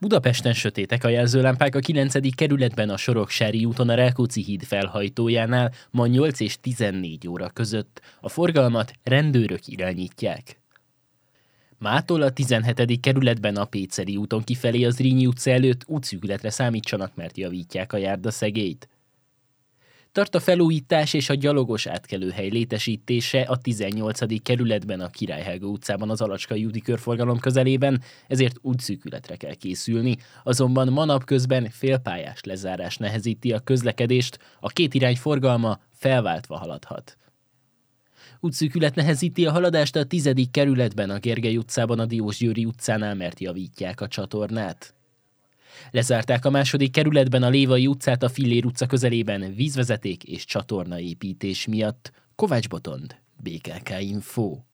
Budapesten sötétek a jelzőlámpák a 9. kerületben a Soroksári úton a Rákóczi híd felhajtójánál ma 8 és 14 óra között. A forgalmat rendőrök irányítják. Mától a 17. kerületben a Péceli úton kifelé az Zrínyi utca előtt útszűkületre számítsanak, mert javítják a járdaszegélyt. Tart a felújítás és a gyalogos átkelőhely létesítése a 18. kerületben a Király-Helga utcában az Alacskai úti körforgalom közelében, ezért útszűkületre kell készülni, azonban ma napközben félpályás lezárás nehezíti a közlekedést, a két irány forgalma felváltva haladhat. Útszűkület nehezíti a haladást a 10. kerületben a Gergely utcában a Diósgyőri utcánál, mert javítják a csatornát. Lezárták a 2. kerületben a Lévai utcát a Fillér utca közelében vízvezeték és csatornaépítés miatt. Kovács Botond, BKK Info.